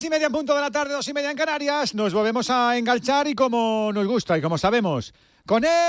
2:30 en punto de la tarde, 2:30 en Canarias. Nos volvemos a enganchar y como nos gusta y como sabemos, con él.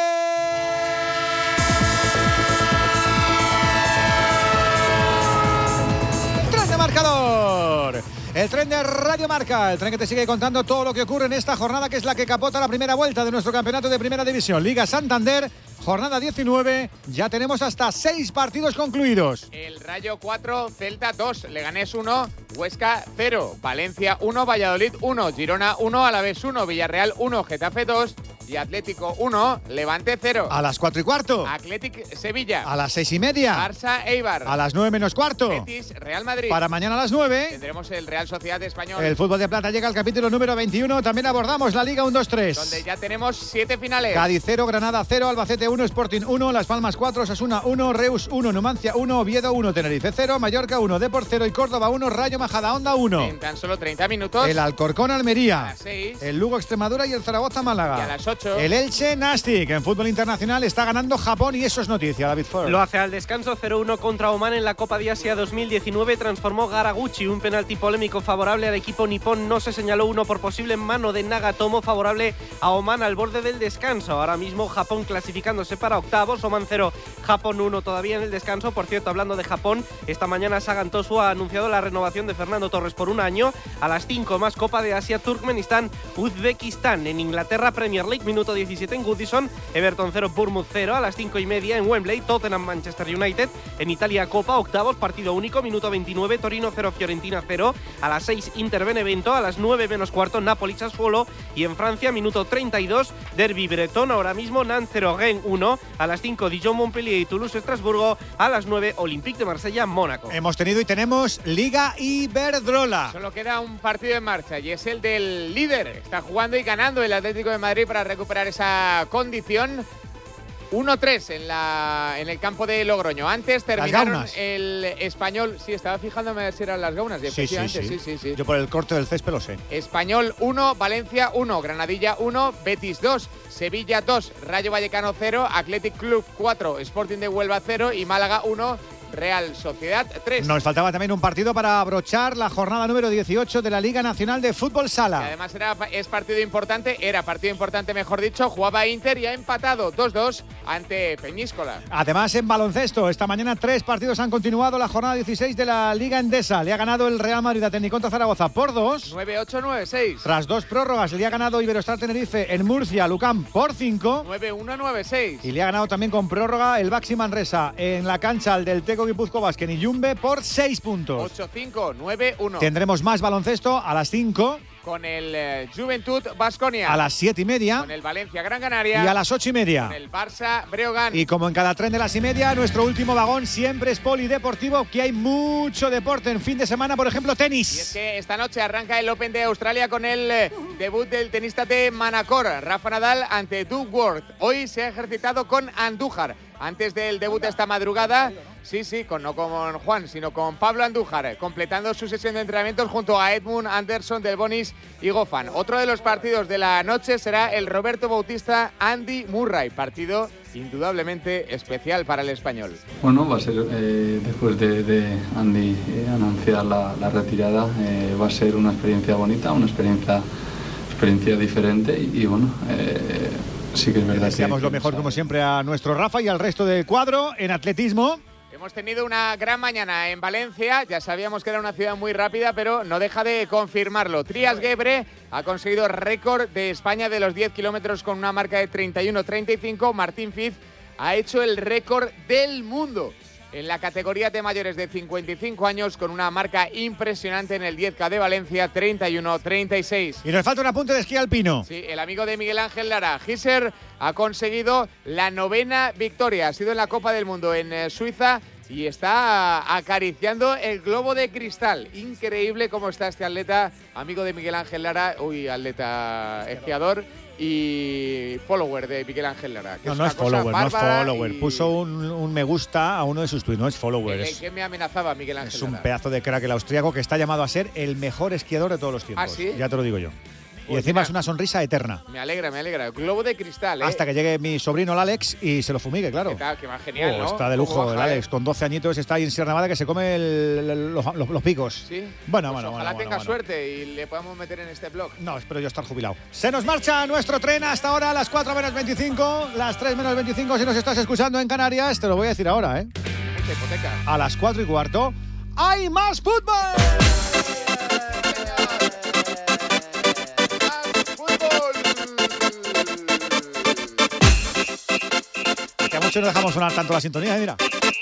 ¡Tren de marcador! El tren de Radio Marca, el tren que te sigue contando todo lo que ocurre en esta jornada, que es la que capota la primera vuelta de nuestro campeonato de Primera División, Liga Santander, jornada 19. Ya tenemos hasta 6 partidos concluidos. El Rayo 4, Celta 2, Leganés 1, Huesca 0, Valencia 1, Valladolid 1, Girona 1, Alavés 1, Villarreal 1, Getafe 2 y Atlético 1, Levante 0. A las 4:15. Athletic Sevilla. A las 6:30. Barça Eibar. A las 9:15. Betis Real Madrid. Para mañana a las 9. Tendremos el Real Sociedad Español. El fútbol de plata llega al capítulo número 21. También abordamos la Liga 1-2-3. Donde ya tenemos 7 finales. Cádiz 0, Granada 0, Albacete 1, Sporting 1, Las Palmas 4, Osasuna 1, Reus 1, Numancia 1, Oviedo 1, Tenerife 0, Mallorca 1, Depor 0 y Córdoba 1, Rayo Majadahonda 1. En tan solo 30 minutos. El Alcorcón Almería. A las 6. El Lugo Extremadura y el Zaragoza Málaga. Y a las 8. El Elche Nastic. En fútbol internacional está ganando Japón y eso es noticia, David Ford. Lo hace al descanso 0-1 contra Oman en la Copa de Asia 2019. Transformó Haraguchi, un penalti polémico favorable al equipo nipón. No se señaló uno por posible mano de Nagatomo favorable a Oman al borde del descanso. Ahora mismo Japón clasificándose para octavos. Oman 0, Japón 1 todavía en el descanso. Por cierto, hablando de Japón, esta mañana Sagan Tosu ha anunciado la renovación de Fernando Torres por un año. A las 5 más Copa de Asia, Turkmenistán, Uzbekistán. En Inglaterra, Premier League, minuto 17 en Goodison. Everton 0, Bournemouth 0. A las 5:30 en Wembley, Tottenham Manchester United. En Italia, Copa, octavos, partido único, minuto 29, Torino 0, Fiorentina 0. A las 6, Inter Benevento. A las 9:15, Napoli Sassuolo. Y en Francia, minuto 32, Derby Bretón. Ahora mismo, Nantes 0, Rennes 1. A las 5, Dijon Montpellier y Toulouse Estrasburgo. A las 9, Olympique de Marsella Mónaco. Hemos tenido y tenemos Liga Iberdrola. Solo queda un partido en marcha y es el del líder. Está jugando y ganando el Atlético de Madrid para recuperar esa condición. 1-3 en el campo de Logroño. Antes terminaron el Español. Sí, estaba fijándome si eran las gaunas. Sí. Yo por el corte del césped lo sé. Español 1, Valencia 1, Granadilla 1, Betis 2, Sevilla 2, Rayo Vallecano 0, Athletic Club 4, Sporting de Huelva 0 y Málaga 1. Real Sociedad 3. Nos faltaba también un partido para abrochar la jornada número 18 de la Liga Nacional de Fútbol Sala. Y además era partido importante, mejor dicho. Jugaba Inter y ha empatado 2-2 ante Peñíscola. Además, en baloncesto, esta mañana 3 partidos han continuado la jornada 16 de la Liga Endesa. Le ha ganado el Real Madrid a Tecniconta Zaragoza por 2. 9-8, 9-6. Tras 2 prórrogas, le ha ganado Iberostar Tenerife en Murcia a Lucán por 5. 9-1, 9-6. Y le ha ganado también con prórroga el Baxi Manresa en la cancha al del Teco Guipúzcoa Basket y Yumbe por 6 puntos. 8-5, 9-1. Tendremos más baloncesto a las 5. Con el Juventud Baskonia. A las 7:30. Con el Valencia Gran Canaria. Y a las 8:30. Con el Barça Breogán. Y como en cada tren de las 7:30, nuestro último vagón siempre es polideportivo, que hay mucho deporte en fin de semana, por ejemplo, tenis. Y es que esta noche arranca el Open de Australia con el debut del tenista de Manacor, Rafa Nadal ante Doug Worth. Hoy se ha ejercitado con Andújar. Antes del debut de esta madrugada, no con Juan, sino con Pablo Andújar, completando su sesión de entrenamientos junto a Edmund Anderson, Del Bonis y Goffin. Otro de los partidos de la noche será el Roberto Bautista Andy Murray, partido indudablemente especial para el español. Bueno, va a ser, después de Andy anunciar la retirada, va a ser una experiencia bonita, una experiencia diferente y bueno... Sí que es verdad. Deseamos lo mejor, como siempre, a nuestro Rafa y al resto del cuadro. En atletismo, hemos tenido una gran mañana en Valencia. Ya sabíamos que era una ciudad muy rápida, pero no deja de confirmarlo. Trias Gebre ha conseguido récord de España de los 10 kilómetros con una marca de 31:35. Martín Fiz ha hecho el récord del mundo en la categoría de mayores de 55 años con una marca impresionante en el 10K de Valencia, 31:36. Y nos falta un apunte de esquí alpino. Sí, el amigo de Miguel Ángel Lara, Gisser, ha conseguido la 9ª victoria. Ha sido en la Copa del Mundo en Suiza y está acariciando el globo de cristal. Increíble cómo está este atleta, amigo de Miguel Ángel Lara, atleta esquiador y follower de Miguel Ángel Lara. No es follower. Puso un me gusta a uno de sus tweets, no es follower. El que me amenazaba Miguel Ángel Es Lara. un pedazo de crack el austríaco que está llamado a ser el mejor esquiador de todos los tiempos. ¿Ah, sí? Ya te lo digo yo. Y encima es una sonrisa eterna. Me alegra. Globo de cristal, ¿eh? Hasta que llegue mi sobrino, el Alex, y se lo fumigue, claro. Que va genial, ¿no? Está de lujo el Alex, con 12 añitos, está ahí en Sierra Nevada que se come los picos. Sí. Bueno. Ojalá tenga suerte y le podamos meter en este blog. No, espero yo estar jubilado. Se nos marcha nuestro tren hasta ahora a las 4 menos 25, las 3 menos 25 si nos estás escuchando en Canarias. Te lo voy a decir ahora, ¿eh? Mucha hipoteca. A las 4 y cuarto, ¡hay más fútbol! Que mucho no dejamos sonar tanto la sintonía, mira.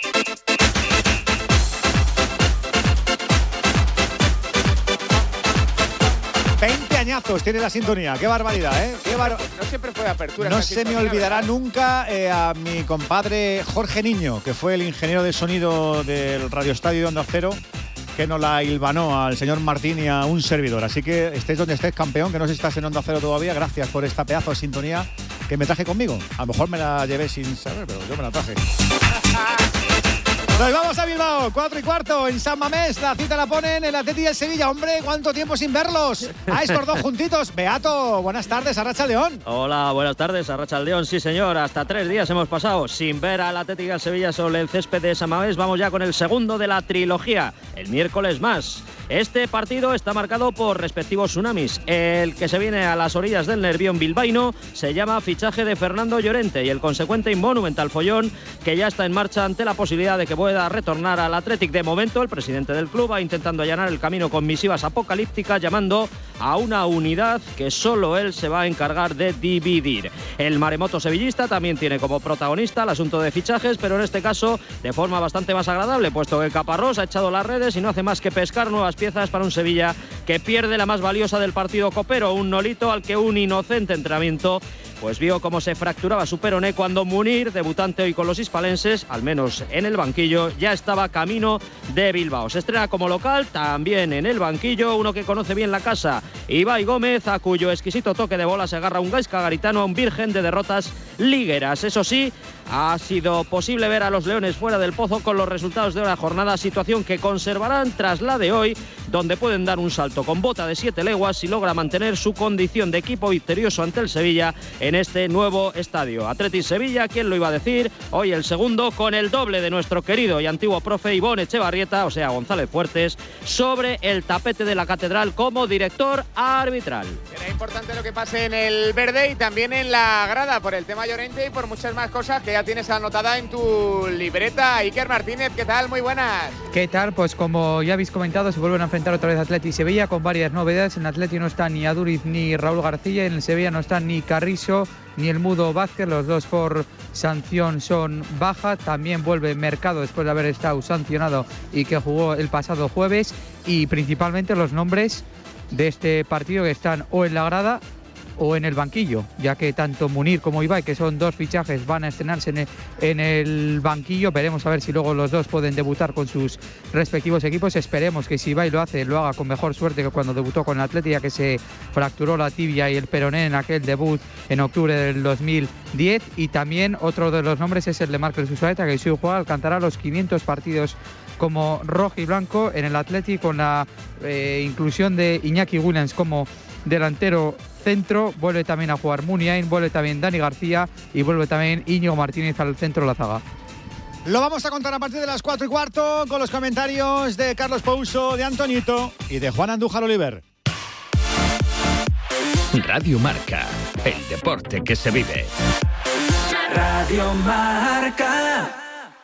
Añazos tiene la sintonía, qué barbaridad, ¿eh? No siempre fue de apertura. No se me olvidará nunca a mi compadre Jorge Niño, que fue el ingeniero de sonido del Radio Estadio de Onda Cero, que nos la hilvanó al señor Martín y a un servidor. Así que estés donde estés, campeón, que no sé si estás en Onda Cero todavía, gracias por esta pedazo de sintonía que me traje conmigo. A lo mejor me la llevé sin saber, pero yo me la traje. Nos vamos a Bilbao, 4 y cuarto, en San Mamés. La cita la ponen el Atleti y el Sevilla. Hombre, ¿cuánto tiempo sin verlos? A estos dos juntitos. Beato, buenas tardes, Arratsaldeón. Hola, buenas tardes, Arratsaldeón. Sí, señor, hasta 3 días hemos pasado sin ver al Atleti y al Sevilla sobre el césped de San Mamés. Vamos ya con el segundo de la trilogía. El miércoles más. Este partido está marcado por respectivos tsunamis. El que se viene a las orillas del Nervión bilbaíno se llama fichaje de Fernando Llorente y el consecuente y monumental follón que ya está en marcha ante la posibilidad de que pueda retornar al Athletic. De momento, el presidente del club va intentando allanar el camino con misivas apocalípticas, llamando a una unidad que solo él se va a encargar de dividir. El maremoto sevillista también tiene como protagonista el asunto de fichajes, pero en este caso de forma bastante más agradable, puesto que Caparrós ha echado las redes y no hace más que pescar nuevas piezas para un Sevilla que pierde la más valiosa del partido copero, un Nolito al que un inocente entrenamiento pues vio cómo se fracturaba su peroné cuando Munir, debutante hoy con los hispalenses, al menos en el banquillo, ya estaba camino de Bilbao. Se estrena como local, también en el banquillo, uno que conoce bien la casa, Ibai Gómez, a cuyo exquisito toque de bola se agarra un Gaisca Garitano, un virgen de derrotas ligueras. Eso sí, ha sido posible ver a los Leones fuera del pozo con los resultados de la jornada, situación que conservarán tras la de hoy, donde pueden dar un salto con bota de 7 leguas si logra mantener su condición de equipo victorioso ante el Sevilla en este nuevo estadio. Athletic Sevilla, ¿quién lo iba a decir? Hoy el segundo con el doble de nuestro querido y antiguo profe Ivón Echevarrieta, o sea González Fuertes, sobre el tapete de la Catedral como director arbitral. Será importante lo que pase en el verde y también en la grada por el tema Llorente y por muchas más cosas que ya tienes anotada en tu libreta. Iker Martínez, ¿qué tal? Muy buenas. ¿Qué tal? Pues como ya habéis comentado, se vuelven a enfrentar otra vez Athletic y Sevilla con varias novedades. En Athletic no está ni Aduriz ni Raúl García, en el Sevilla no están ni Carrizo ni el Mudo Vázquez, los dos por sanción son baja. También vuelve Mercado después de haber estado sancionado y que jugó el pasado jueves. Y principalmente los nombres de este partido que están o en la grada o en el banquillo, ya que tanto Munir como Ibai, que son dos fichajes, van a estrenarse en el banquillo. Veremos a ver si luego los dos pueden debutar con sus respectivos equipos. Esperemos que si Ibai lo hace, lo haga con mejor suerte que cuando debutó con el Athletic, ya que se fracturó la tibia y el peroné en aquel debut en octubre del 2010. Y también otro de los nombres es el de Markel Susaeta, que si juega alcanzará los 500 partidos como rojo y blanco en el Athletic, con la inclusión de Iñaki Williams como delantero centro. Vuelve también a jugar Muniain, vuelve también Dani García y vuelve también Íñigo Martínez al centro de la zaga. Lo vamos a contar a partir de las 4 y cuarto con los comentarios de Carlos Pouso, de Antonito y de Juan Andújar Oliver. Radio Marca, el deporte que se vive. Radio Marca.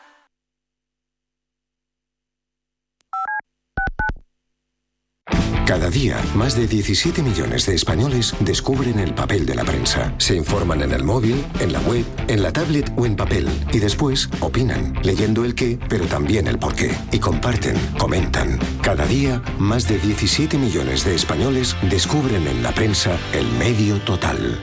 Cada día, más de 17 millones de españoles descubren el papel de la prensa. Se informan en el móvil, en la web, en la tablet o en papel. Y después opinan, leyendo el qué, pero también el por qué. Y comparten, comentan. Cada día, más de 17 millones de españoles descubren en la prensa el medio total.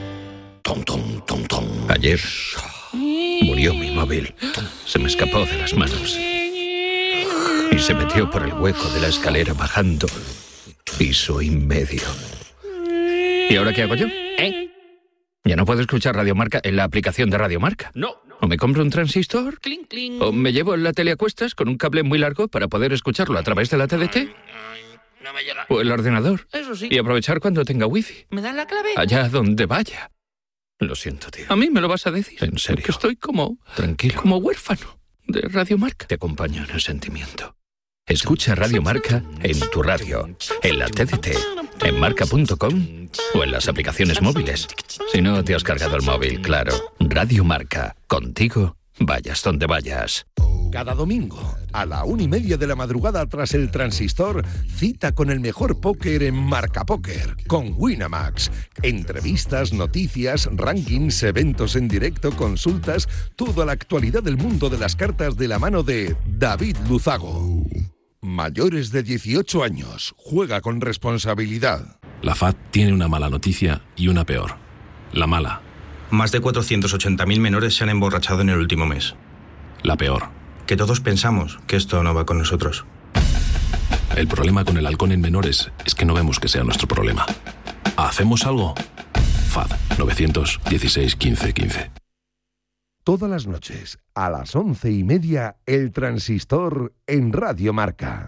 Ayer murió mi móvil. Se me escapó de las manos. Y se metió por el hueco de la escalera bajando. Piso y medio. ¿Y ahora qué hago yo? ¿Ya no puedo escuchar Radio Marca en la aplicación de Radio Marca? No. ¿O me compro un transistor? Cling, cling. ¿O me llevo la tele a cuestas con un cable muy largo para poder escucharlo a través de la TDT? No me llega. O el ordenador. Eso sí. Y aprovechar cuando tenga wifi. ¿Me dan la clave? Allá donde vaya. Lo siento, tío. ¿A mí me lo vas a decir? En serio. Que estoy como... Tranquilo. Como huérfano de Radio Marca. Te acompaño en el sentimiento. Escucha Radio Marca en tu radio, en la TDT, en marca.com o en las aplicaciones móviles. Si no te has cargado el móvil, claro. Radio Marca. Contigo, vayas donde vayas. Cada domingo, a la 1:30 de la madrugada tras el Transistor, cita con el mejor póker en Marca Póker, con Winamax. Entrevistas, noticias, rankings, eventos en directo, consultas, toda la actualidad del mundo de las cartas de la mano de David Luzago. Mayores de 18 años, juega con responsabilidad. La FAD tiene una mala noticia y una peor. La mala. Más de 480.000 menores se han emborrachado en el último mes. La peor. Que todos pensamos que esto no va con nosotros. El problema con el alcohol en menores es que no vemos que sea nuestro problema. ¿Hacemos algo? FAD 916 15 15. Todas las noches, a las 11:30, el Transistor en Radio Marca.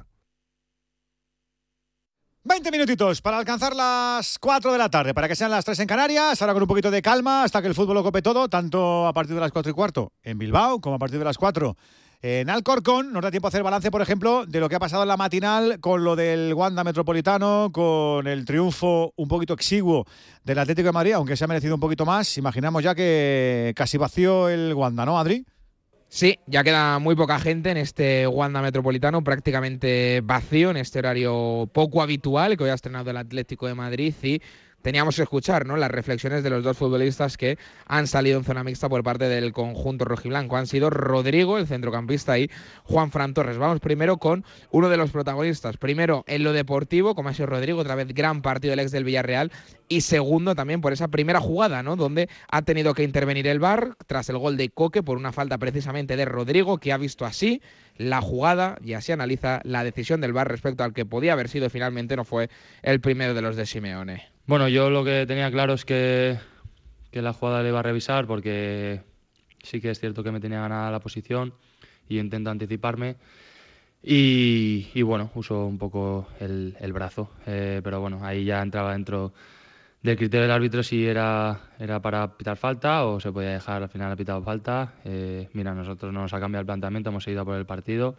20 minutitos para alcanzar las 4 de la tarde, para que sean las 3 en Canarias, ahora con un poquito de calma hasta que el fútbol lo cope todo, tanto a partir de las 4:15 en Bilbao como a partir de las 4 en Alcorcón. Nos da tiempo a hacer balance, por ejemplo, de lo que ha pasado en la matinal con lo del Wanda Metropolitano, con el triunfo un poquito exiguo del Atlético de Madrid, aunque se ha merecido un poquito más. Imaginamos ya que casi vació el Wanda, ¿no, Adri? Sí, ya queda muy poca gente en este Wanda Metropolitano, prácticamente vacío en este horario poco habitual que hoy ha estrenado el Atlético de Madrid, y teníamos que escuchar, ¿no?, las reflexiones de los dos futbolistas que han salido en zona mixta por parte del conjunto rojiblanco. Han sido Rodrigo, el centrocampista, y Juanfran Torres. Vamos primero con uno de los protagonistas. Primero, en lo deportivo, como ha sido Rodrigo, otra vez gran partido del ex del Villarreal. Y segundo, también por esa primera jugada, ¿no?, donde ha tenido que intervenir el VAR tras el gol de Coque por una falta precisamente de Rodrigo, que ha visto así la jugada y así analiza la decisión del VAR respecto al que podía haber sido. Finalmente no fue el primero de los de Simeone. Bueno, yo lo que tenía claro es que la jugada le iba a revisar, porque sí que es cierto que me tenía ganada la posición y intento anticiparme. Y bueno, uso un poco el brazo, pero bueno, ahí ya entraba dentro del criterio del árbitro si era para pitar falta o se podía dejar. Al final ha pitado falta. Mira, nosotros no nos ha cambiado el planteamiento, hemos seguido por el partido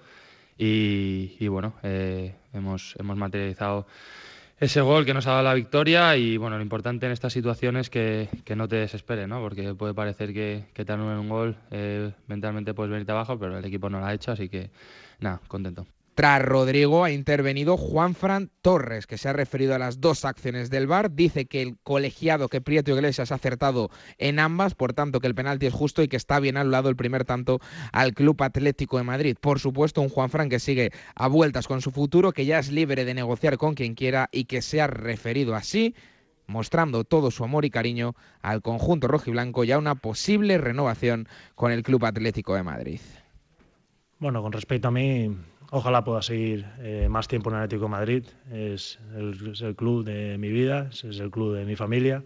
y bueno, hemos materializado ese gol que nos ha dado la victoria. Y bueno, lo importante en estas situaciones es que no te desesperes, ¿no? Porque puede parecer que te anulen un gol, mentalmente puedes venirte abajo, pero el equipo no lo ha hecho, así que nada, contento. Tras Rodrigo ha intervenido Juanfran Torres, que se ha referido a las dos acciones del VAR. Dice que el colegiado, que Prieto Iglesias, ha acertado en ambas, por tanto que el penalti es justo y que está bien anulado el primer tanto al Club Atlético de Madrid. Por supuesto, un Juanfran que sigue a vueltas con su futuro, que ya es libre de negociar con quien quiera y que se ha referido así, mostrando todo su amor y cariño al conjunto rojiblanco y a una posible renovación con el Club Atlético de Madrid. Bueno, con respecto a mí, ojalá pueda seguir más tiempo en el Atlético de Madrid. Es el club de mi vida, es el club de mi familia.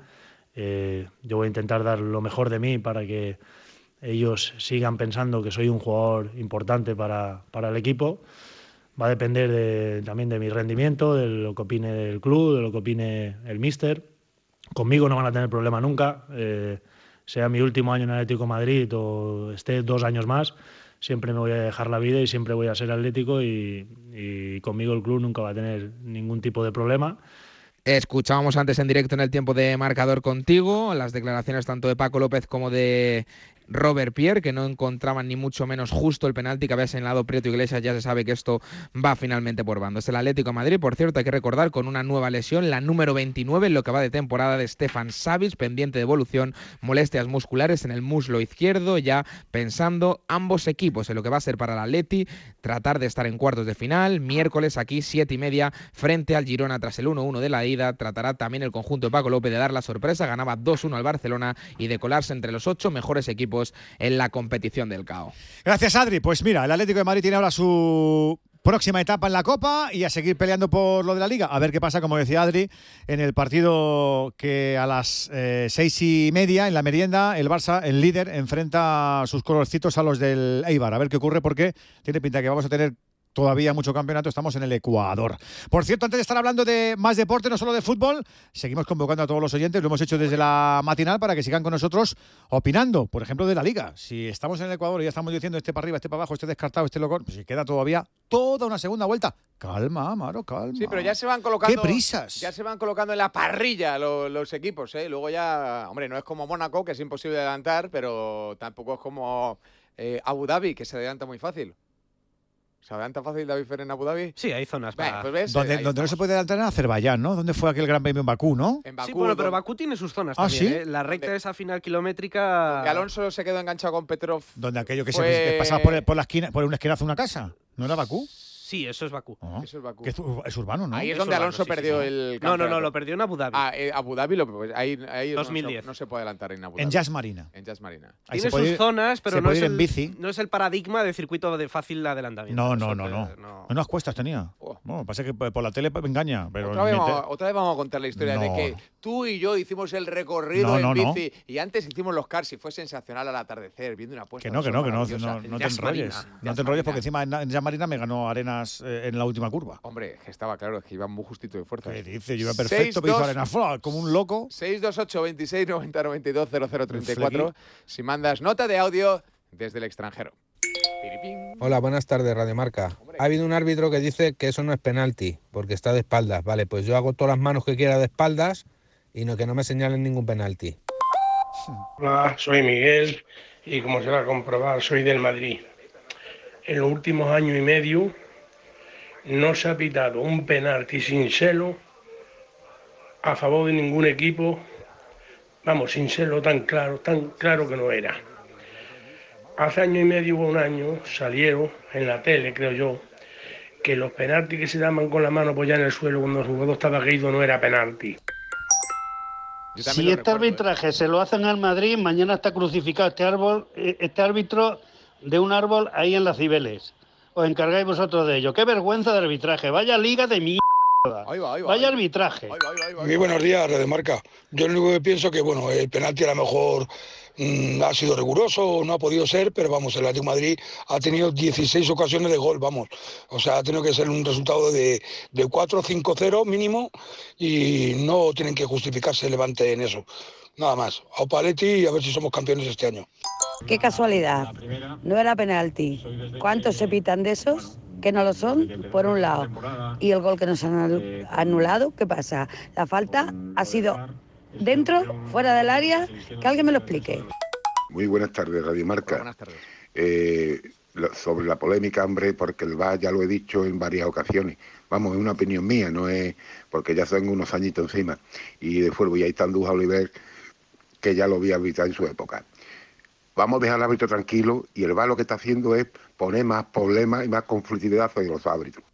Yo voy a intentar dar lo mejor de mí para que ellos sigan pensando que soy un jugador importante para el equipo. Va a depender también de mi rendimiento, de lo que opine el club, de lo que opine el míster. Conmigo no van a tener problema nunca. Sea mi último año en el Atlético de Madrid o esté 2 años más, siempre me voy a dejar la vida y siempre voy a ser atlético y conmigo el club nunca va a tener ningún tipo de problema. Escuchábamos antes en directo en el tiempo de marcador contigo las declaraciones tanto de Paco López como de Robert Pierre, que no encontraban ni mucho menos justo el penalti que había señalado Prieto Iglesias. Ya se sabe que esto va finalmente por bandos. El Atlético de Madrid, por cierto, hay que recordar, con una nueva lesión, la número 29 en lo que va de temporada, de Stefan Savic, pendiente de evolución, molestias musculares en el muslo izquierdo, ya pensando ambos equipos en lo que va a ser para el Atleti, tratar de estar en cuartos de final, miércoles aquí 7:30 frente al Girona tras el 1-1 de la ida. Tratará también el conjunto de Paco López de dar la sorpresa, ganaba 2-1 al Barcelona y de colarse entre los 8 mejores equipos en la competición del CAO. Gracias, Adri. Pues mira, el Atlético de Madrid tiene ahora su próxima etapa en la Copa y a seguir peleando por lo de la Liga. A ver qué pasa, como decía Adri, en el partido que a las 6:30 en la merienda el Barça, el líder, enfrenta sus colorcitos a los del Eibar. A ver qué ocurre, porque tiene pinta que vamos a tener todavía mucho campeonato, estamos en el Ecuador. Por cierto, antes de estar hablando de más deporte, no solo de fútbol, seguimos convocando a todos los oyentes, lo hemos hecho desde la matinal para que sigan con nosotros opinando, por ejemplo, de la Liga. Si estamos en el Ecuador y ya estamos diciendo este para arriba, este para abajo, este descartado, este loco, pues si queda todavía toda una segunda vuelta. Calma, Amaro, calma. Sí, pero ya se van colocando... ¡Qué prisas! Ya se van colocando en la parrilla los equipos, ¿eh? Luego ya, hombre, no es como Mónaco, que es imposible adelantar, pero tampoco es como Abu Dhabi, que se adelanta muy fácil. ¿Se adelanta fácil David Fer en Abu Dhabi? Sí, hay zonas para... Pues ves, Donde no se puede adelantar en Azerbaiyán, ¿no? ¿Dónde fue aquel gran premio en Bakú, no? En Bakú, sí, bueno, pero Bakú tiene sus zonas también, ¿sí? ¿eh? La recta de esa final kilométrica... Que Alonso se quedó enganchado con Petrov. Donde aquello que pasaba por la esquina, por una esquinazo una casa. ¿No era Bakú? Sí, eso es Bakú. Eso es Bakú. Que es urbano, ¿no? Ahí es donde Alonso perdió el campeonato. No, lo perdió en Abu Dhabi. Abu Dhabi, ahí 2010. no se puede adelantar en Abu Dhabi. En Jazz Marina. En Jazz Marina. Tiene sus zonas, pero no en bici. No es el paradigma de circuito de fácil adelantamiento. No. Unas cuestas tenía. Bueno, pasa que por la tele me engaña. Pero otra vez vamos a contar la historia de que tú y yo hicimos el recorrido en bici y antes hicimos los cars y fue sensacional al atardecer, viendo una puesta. No te enrolles. No te enrolles porque encima en Jazz Marina me ganó Arenas en la última curva. Hombre, que estaba claro, es que iba muy justito de fuerza. ¿Qué dice? Yo iba perfecto, pero hizo Arenas como un loco. 628 26 90 92 0034 si mandas nota de audio desde el extranjero. Hola, buenas tardes, Radio Marca. Ha habido un árbitro que dice que eso no es penalti, porque está de espaldas. Vale, pues yo hago todas las manos que quiera de espaldas y que no me señalen ningún penalti. Hola, soy Miguel y como se va a comprobar, soy del Madrid. En los últimos años y medio no se ha pitado un penalti sin celo a favor de ningún equipo. Vamos, sin serlo tan claro que no era. Hace año y medio o un año salieron en la tele, creo yo, que los penaltis que se daban con la mano apoyada en el suelo cuando el jugador estaba caído no era penalti. Si este arbitraje se lo hacen al Madrid, mañana está crucificado este árbitro de un árbol ahí en las Cibeles. Os encargáis vosotros de ello. ¡Qué vergüenza de arbitraje! ¡Vaya liga de mierda! ¡Vaya arbitraje! Muy buenos días, Red Marca. Yo lo único que pienso que, bueno, el penalti a lo mejor ha sido riguroso, no ha podido ser, pero vamos, el Atlético de Madrid ha tenido 16 ocasiones de gol, vamos. O sea, ha tenido que ser un resultado de 4-5-0 mínimo y no tienen que justificarse el Levante en eso. Nada más. A Opaletti y a ver si somos campeones este año. Qué casualidad. No era penalti. ¿Cuántos se pitan de esos? Que no lo son, por un lado. Y el gol que nos han anulado, ¿qué pasa? La falta ha sido dentro, fuera del área. Que alguien me lo explique. Muy buenas tardes, Radio Marca. Buenas tardes. Sobre la polémica, hombre, porque el VAR ya lo he dicho en varias ocasiones. Vamos, es una opinión mía, no es porque ya son unos añitos encima. Y de fuego, y ahí está Andújar Oliver, que ya lo había arbitrar en su época. Vamos a dejar al árbitro tranquilo y el VAR lo que está haciendo es poner más problemas y más conflictividad hacia los árbitros.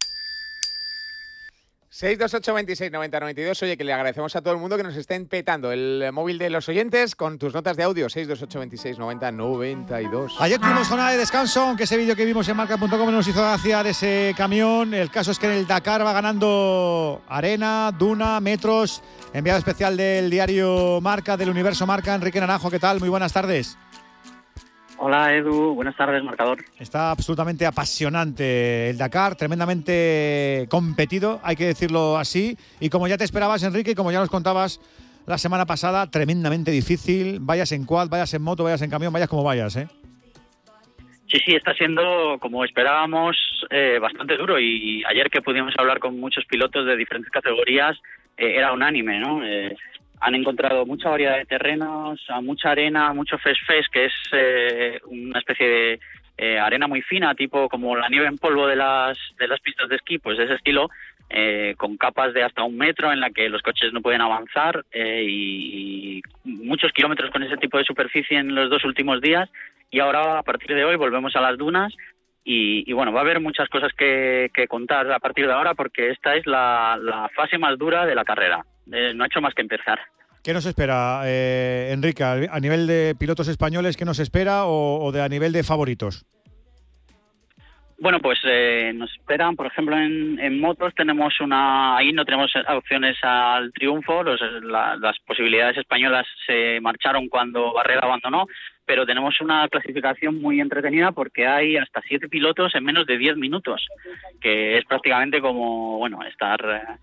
628 26 90 92. Oye, que le agradecemos a todo el mundo que nos estén petando el móvil de los oyentes con tus notas de audio. 628 26 90 92. Ayer tuvimos jornada de descanso, aunque ese vídeo que vimos en marca.com nos hizo gracia de ese camión. El caso es que en el Dakar va ganando Arena, Duna, Metros. Enviado especial del diario Marca, del Universo Marca, Enrique Naranjo. ¿Qué tal? Muy buenas tardes. Hola Edu, buenas tardes, marcador. Está absolutamente apasionante el Dakar, tremendamente competido, hay que decirlo así. Y como ya te esperabas, Enrique, y como ya nos contabas la semana pasada, tremendamente difícil. Vayas en quad, vayas en moto, vayas en camión, vayas como vayas, ¿eh? Sí, está siendo, como esperábamos, bastante duro. Y ayer que pudimos hablar con muchos pilotos de diferentes categorías, era unánime, ¿no? Han encontrado mucha variedad de terrenos, mucha arena, mucho fes-fes, que es una especie de arena muy fina, tipo como la nieve en polvo de las pistas de esquí, pues de ese estilo, con capas de hasta 1 metro en la que los coches no pueden avanzar y muchos kilómetros con ese tipo de superficie en los 2 últimos días. Y ahora, a partir de hoy, volvemos a las dunas y bueno, va a haber muchas cosas que contar a partir de ahora porque esta es la fase más dura de la carrera. No ha hecho más que empezar. ¿Qué nos espera, Enrique, a nivel de pilotos españoles? ¿Qué nos espera o a nivel de favoritos? Bueno, pues nos esperan, por ejemplo, en motos tenemos ahí no tenemos opciones al triunfo, las posibilidades españolas se marcharon cuando Barrera abandonó, pero tenemos una clasificación muy entretenida porque hay hasta 7 pilotos en menos de 10 minutos, que es prácticamente como, bueno, estar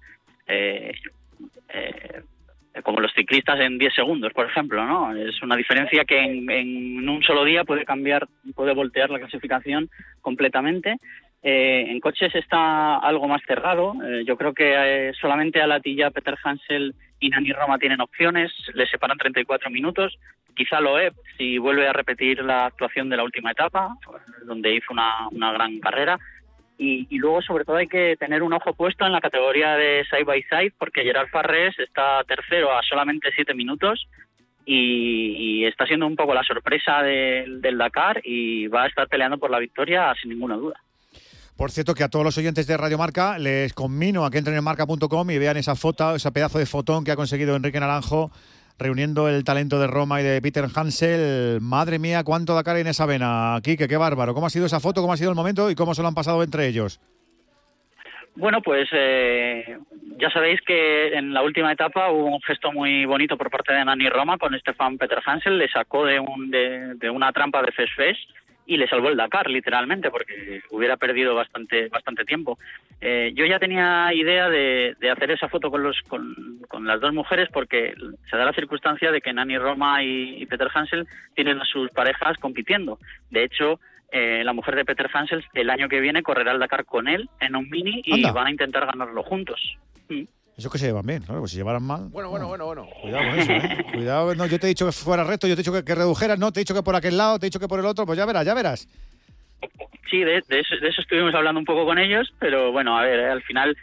como los ciclistas en 10 segundos, por ejemplo, ¿no? Es una diferencia que en un solo día puede voltear la clasificación completamente. En coches está algo más cerrado. Yo creo que solamente Alatilla, Peter Hansel y Nani Roma tienen opciones. Le separan 34 minutos. Quizá Loeb, si vuelve a repetir la actuación de la última etapa, donde hizo una gran carrera. Y luego, sobre todo, hay que tener un ojo puesto en la categoría de side by side, porque Gerard Farrés está tercero a solamente 7 minutos y está siendo un poco la sorpresa del Dakar y va a estar peleando por la victoria sin ninguna duda. Por cierto, que a todos los oyentes de Radio Marca les conmino a que entren en marca.com y vean esa foto, ese pedazo de fotón que ha conseguido Enrique Naranjo reuniendo el talento de Roma y de Peter Hansel. Madre mía, cuánto Dakar en esa vena, Quique, qué bárbaro. ¿Cómo ha sido esa foto, cómo ha sido el momento y cómo se lo han pasado entre ellos? Bueno, pues ya sabéis que en la última etapa hubo un gesto muy bonito por parte de Nani Roma con Stefan Peter Hansel. Le sacó de una trampa de Fes y le salvó el Dakar, literalmente, porque hubiera perdido bastante tiempo. Yo ya tenía idea de hacer esa foto con las dos mujeres, porque se da la circunstancia de que Nani Roma y Peter Hansel tienen a sus parejas compitiendo. De hecho, la mujer de Peter Hansel el año que viene correrá el Dakar con él en un mini y van a intentar ganarlo juntos. Eso que se llevan bien, ¿no? Pues si llevaran mal... Bueno. Cuidado con eso, ¿eh? Cuidado, no, yo te he dicho que fuera recto, yo te he dicho que redujeras, no, te he dicho que por aquel lado, te he dicho que por el otro, pues ya verás. Sí, de eso estuvimos hablando un poco con ellos, pero bueno, a ver, al final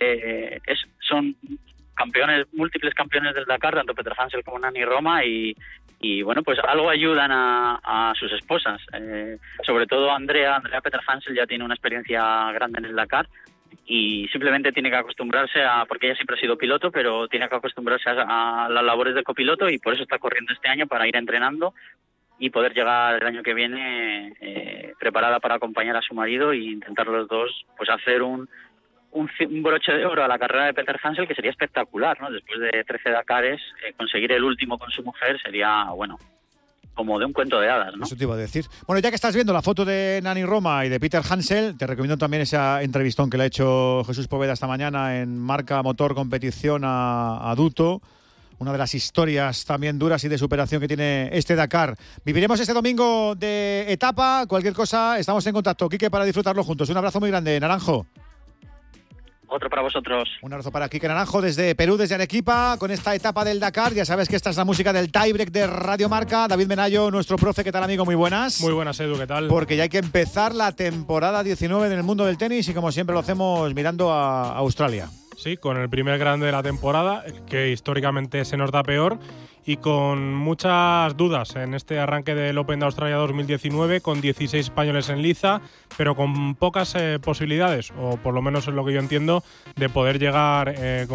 son múltiples campeones del Dakar, tanto Peter Hansel como Nani Roma, y bueno, pues algo ayudan a sus esposas. Sobre todo Andrea Peter Hansel ya tiene una experiencia grande en el Dakar, y simplemente tiene que acostumbrarse porque ella siempre ha sido piloto, pero tiene que acostumbrarse a las labores de copiloto, y por eso está corriendo este año, para ir entrenando y poder llegar el año que viene preparada para acompañar a su marido e intentar los dos pues hacer un broche de oro a la carrera de Peter Hansel, que sería espectacular, ¿no? Después de 13 Dakares, conseguir el último con su mujer sería, bueno, como de un cuento de hadas, ¿no? Eso te iba a decir. Bueno, ya que estás viendo la foto de Nani Roma y de Peter Hansel, te recomiendo también esa entrevistón que le ha hecho Jesús Poveda esta mañana en Marca Motor Competición a Duto. Una de las historias también duras y de superación que tiene este Dakar. Viviremos este domingo de etapa. Cualquier cosa, estamos en contacto, Quique, para disfrutarlo juntos. Un abrazo muy grande, Naranjo. Otro para vosotros. Un abrazo para Quique Naranjo desde Perú, desde Arequipa, con esta etapa del Dakar. Ya sabes que esta es la música del tiebreak de Radio Marca. David Menayo, nuestro profe, ¿qué tal, amigo? Muy buenas. Muy buenas, Edu, ¿qué tal? Porque ya hay que empezar la temporada 19 en el mundo del tenis y como siempre lo hacemos mirando a Australia. Sí, con el primer grande de la temporada, que históricamente se nos da peor, y con muchas dudas en este arranque del Open de Australia 2019, con 16 españoles en liza, pero con pocas posibilidades, o por lo menos es lo que yo entiendo, de poder llegar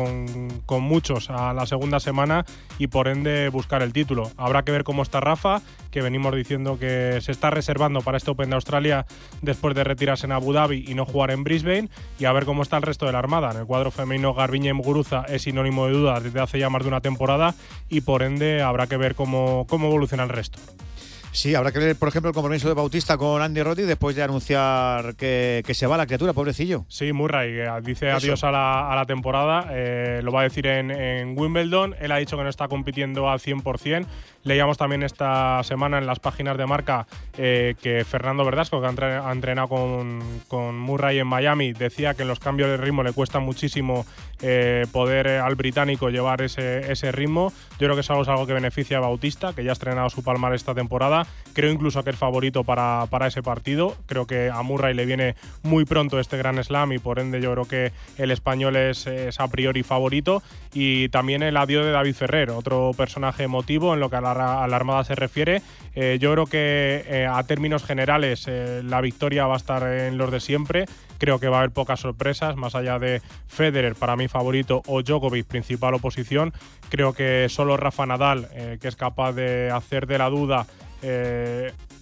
con muchos a la segunda semana y por ende buscar el título. Habrá que ver cómo está Rafa, que venimos diciendo que se está reservando para este Open de Australia después de retirarse en Abu Dhabi y no jugar en Brisbane, y a ver cómo está el resto de la armada. En el cuadro femenino, Garbiñe y Muguruza es sinónimo de dudas desde hace ya más de una temporada, y por ende habrá que ver cómo evoluciona el resto. Sí, habrá que ver, por ejemplo, el compromiso de Bautista con Andy Roddick después de anunciar que se va la criatura, pobrecillo. Sí, Murray dice adiós a la temporada, lo va a decir en Wimbledon. Él ha dicho que no está compitiendo al 100%. Leíamos también esta semana en las páginas de Marca que Fernando Verdasco, que ha entrenado con Murray en Miami, decía que en los cambios de ritmo le cuesta muchísimo poder al británico llevar ese ritmo. Yo creo que eso es algo que beneficia a Bautista, que ya ha estrenado su palmarés esta temporada. Creo incluso que es favorito para ese partido. Creo que a Murray le viene muy pronto este Grand Slam y por ende yo creo que el español es a priori favorito. Y también el adiós de David Ferrer, otro personaje emotivo en lo que a la Armada se refiere. Yo creo que a términos generales la victoria va a estar en los de siempre. Creo que va a haber pocas sorpresas, más allá de Federer, para mí favorito, o Djokovic, principal oposición. Creo que solo Rafa Nadal, que es capaz de hacer de la duda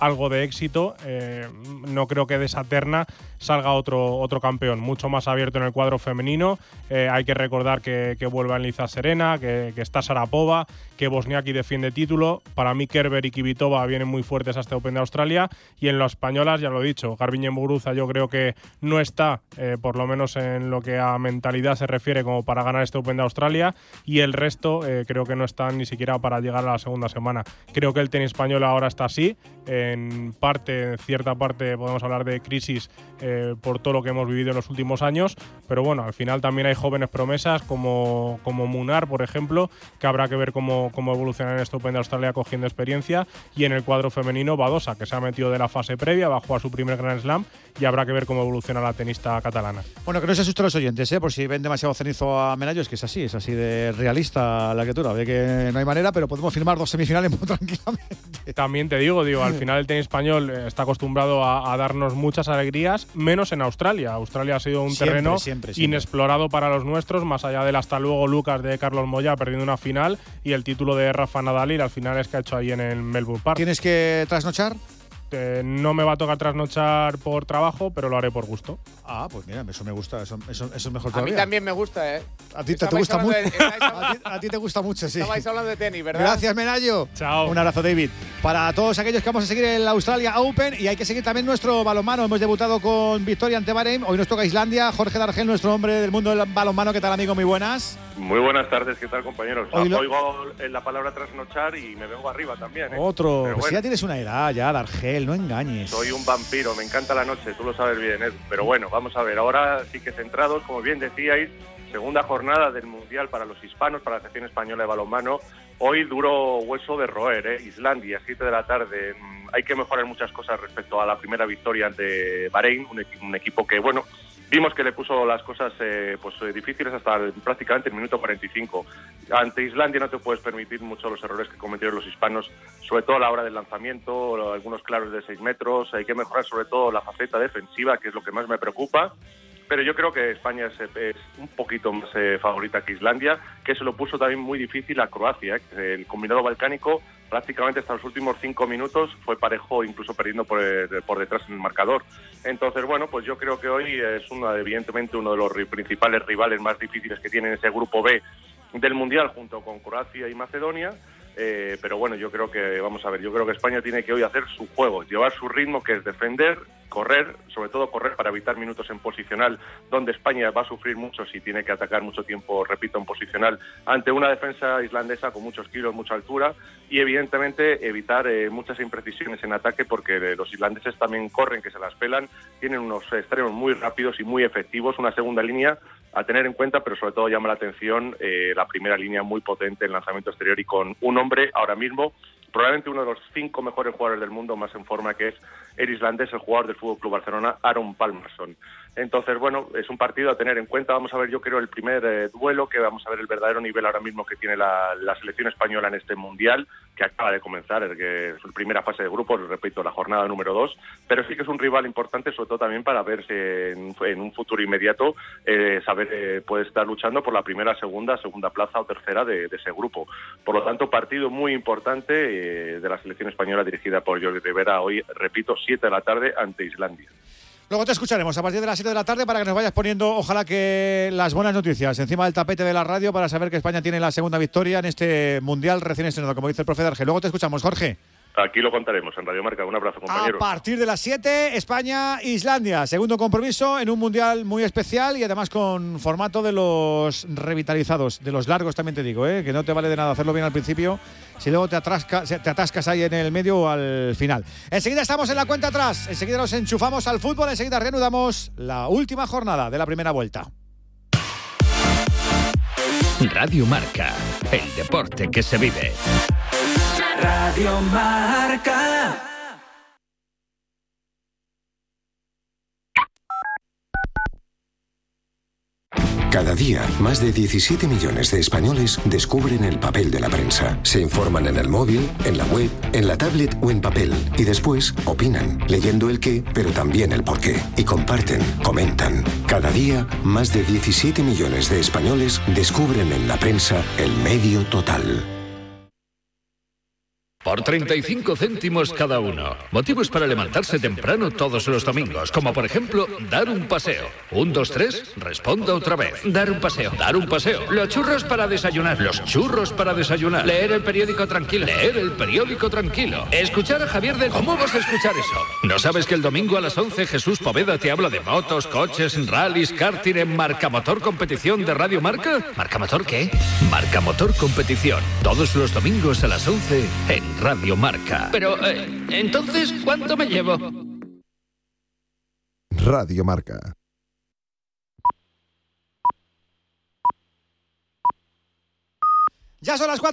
algo de éxito, no creo que de esa terna salga otro campeón, mucho más abierto en el cuadro femenino. Hay que recordar que vuelve a Liza Serena, que está Sharapova, que Wozniacki defiende título. Para mí Kerber y Kvitova vienen muy fuertes a este Open de Australia, y en las españolas, ya lo he dicho, Garbiñe Muguruza yo creo que no está, por lo menos en lo que a mentalidad se refiere, como para ganar este Open de Australia, y el resto creo que no están ni siquiera para llegar a la segunda semana. Creo que el tenis español ahora está así, en cierta parte podemos hablar de crisis por todo lo que hemos vivido en los últimos años, pero bueno, al final también hay jóvenes promesas como Munar, por ejemplo, que habrá que ver cómo evolucionan en este Open de Australia cogiendo experiencia, y en el cuadro femenino Badosa, que se ha metido de la fase previa, va a jugar su primer Grand Slam, y habrá que ver cómo evoluciona la tenista catalana. Bueno, que no se asusten los oyentes, por si ven demasiado cenizo a Menallo, es que es así de realista la criatura, ve que no hay manera, pero podemos firmar 2 semifinales muy tranquilamente. También te digo, al final el tenis español está acostumbrado a darnos muchas alegrías, menos en Australia. Australia ha sido un terreno inexplorado para los nuestros, más allá del hasta luego Lucas de Carlos Moya perdiendo una final y el título de Rafa Nadal y las finales que ha hecho ahí en el Melbourne Park. ¿Tienes que trasnochar? No me va a tocar trasnochar por trabajo, pero lo haré por gusto. Ah, pues mira, eso me gusta, eso es mejor todavía. A mí también me gusta, A ti te gusta mucho. A ti te gusta mucho, sí. Estabais hablando de tenis, ¿verdad? Gracias, Menallo. Chao. Un abrazo, David. Para todos aquellos que vamos a seguir el Australia Open, y hay que seguir también nuestro balonmano. Hemos debutado con victoria ante Bahrein. Hoy nos toca Islandia. Jorge Dargel, nuestro hombre del mundo del balonmano. ¿Qué tal, amigo? Muy buenas. Muy buenas tardes, ¿qué tal, compañeros? Oigo la palabra trasnochar y me vengo arriba también. Otro. Pero pues bueno, ya tienes una edad, ya, Dargel, no engañes. Soy un vampiro, me encanta la noche, tú lo sabes bien, Edu. Pero bueno, vamos a ver, ahora sí que centrados, como bien decíais, segunda jornada del Mundial para los hispanos, para la selección española de balonmano. Hoy duro hueso de roer, Islandia, 7 de la tarde. Hay que mejorar muchas cosas respecto a la primera victoria ante Bahrein, un equipo que, bueno, vimos que le puso las cosas difíciles hasta prácticamente el minuto 45. Ante Islandia no te puedes permitir mucho los errores que cometieron los hispanos, sobre todo a la hora del lanzamiento, algunos claros de 6 metros. Hay que mejorar sobre todo la faceta defensiva, que es lo que más me preocupa. Pero yo creo que España es un poquito más favorita que Islandia, que se lo puso también muy difícil a Croacia. El combinado balcánico prácticamente hasta los últimos 5 minutos fue parejo, incluso perdiendo por detrás en el marcador. Entonces, bueno, pues yo creo que hoy es evidentemente uno de los principales rivales más difíciles que tiene ese grupo B del Mundial, junto con Croacia y Macedonia. Pero bueno, yo creo que España tiene que hoy hacer su juego, llevar su ritmo, que es defender, correr, sobre todo correr para evitar minutos en posicional, donde España va a sufrir mucho si tiene que atacar mucho tiempo, repito, en posicional, ante una defensa islandesa con muchos kilos, mucha altura, y evidentemente evitar muchas imprecisiones en ataque, porque los islandeses también corren, que se las pelan, tienen unos extremos muy rápidos y muy efectivos, una segunda línea a tener en cuenta, pero sobre todo llama la atención la primera línea muy potente en lanzamiento exterior, y con un hombre ahora mismo, probablemente uno de los 5 mejores jugadores del mundo, más en forma, que es el islandés, el jugador del FC Barcelona, Aron Pálmarsson. Entonces, bueno, es un partido a tener en cuenta. Vamos a ver, yo creo, el primer duelo, que vamos a ver el verdadero nivel ahora mismo que tiene la selección española en este Mundial, que acaba de comenzar, que es la primera fase de grupos, repito, la jornada número 2, pero sí que es un rival importante, sobre todo también para verse en un futuro inmediato, puede estar luchando por la primera, segunda plaza o tercera de ese grupo. Por lo tanto, partido muy importante de la selección española dirigida por Jordi Rivera, hoy, repito, 7 de la tarde ante Islandia. Luego te escucharemos a partir de las 7 de la tarde para que nos vayas poniendo, ojalá, que las buenas noticias encima del tapete de la radio, para saber que España tiene la segunda victoria en este Mundial recién estrenado, como dice el profe Dargel. Luego te escuchamos, Jorge. Aquí lo contaremos en Radio Marca. Un abrazo, compañero. A partir de las 7, España-Islandia. Segundo compromiso en un Mundial muy especial, y además con formato de los revitalizados, de los largos también te digo, que no te vale de nada hacerlo bien al principio, si luego te atascas ahí en el medio o al final. Enseguida estamos en la cuenta atrás, enseguida nos enchufamos al fútbol, enseguida reanudamos la última jornada de la primera vuelta. Radio Marca, el deporte que se vive. Radio Marca. Cada día, más de 17 millones de españoles descubren el papel de la prensa. Se informan en el móvil, en la web, en la tablet o en papel. Y después opinan, leyendo el qué, pero también el por qué. Y comparten, comentan. Cada día, más de 17 millones de españoles descubren en la prensa el medio total. Por 35 céntimos cada uno. Motivos para levantarse temprano todos los domingos, como por ejemplo, dar un paseo. 1, 2, 3, responda otra vez. Dar un paseo. Dar un paseo. Los churros para desayunar. Los churros para desayunar. Leer el periódico tranquilo. Leer el periódico tranquilo. Escuchar a Javier del... ¿Cómo vas a escuchar eso? ¿No sabes que el domingo a las 11 Jesús Poveda te habla de motos, coches, rallies, karting en Marcamotor Competición de Radio Marca? ¿Marcamotor qué? Marcamotor Competición. Todos los domingos a las 11 en Radio Marca. Pero, entonces, ¿cuánto me llevo? Radio Marca. Ya son las 4.